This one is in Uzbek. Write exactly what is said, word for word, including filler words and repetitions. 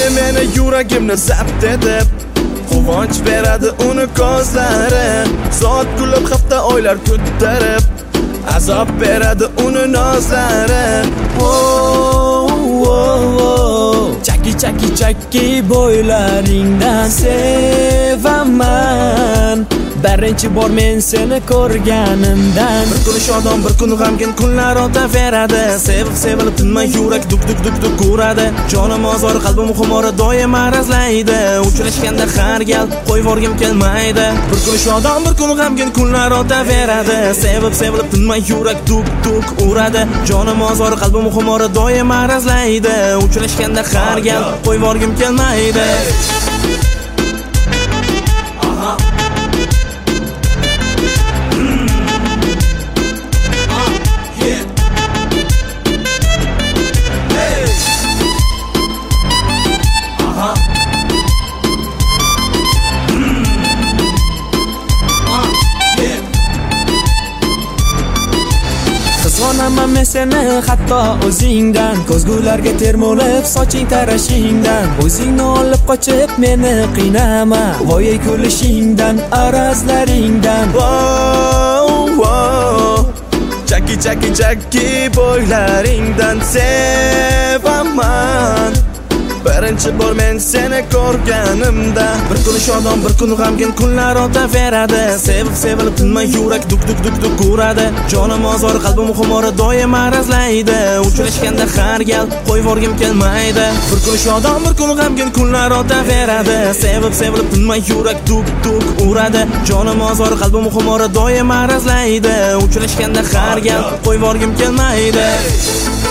meni yuragimni zabt etib, quvonch beradi uni ko'zlari. Soat kulib hafta oylar ko'tarib, azob beradi uni nozlari. Chaki chaki chaki bo'ylaringdan sevaman, birinchi bor men seni ko'rganimdan. Bir kun shodon bir kun g'amgin kunlar o'taveradi. Sevib sevilib tinmay yurak duk duk duk duk uradi. Jonim ozor qalbim xumori doim arazlaydi. Uchrashganda har gal qo'yvorgim kelmaydi. Bir kun shodon bir kun g'amgin kunlar o'taveradi. Sevib sevilib tinmay yurak duk duk uradi. Jonim ozor qalbim xumori doim arazlaydi. Uchrashganda har gal qo'yvorgim kelmaydi. Qizg'onaman men seni hatto o'zingdan, ko'zgularga termulib soching tarashingdan. O'zingni olib qochib meni qiynama, voy kulishingdan, arazlaringdan. Chaki chaki chaki bo'ylaringdan sevaman, birinchi bor men seni ko'rganimda. Bir kun shodon bir kun g'amgin kunlar o'taveradi. Sevib sevilib tinmay yurak duk duk duk duk uradi. Jonim ozor qalbim xumori doim arazlaydi. Uchrashganda har gal qo'yvorgim kelmaydi. Bir kun shodon bir kun g'amgin kunlar o'taveradi. Sevib sevilib tinmay yurak duk duk uradi. Jonim ozor qalbim xumori doim arazlaydi. Uchrashganda har gal qo'yvorgim kelmaydi.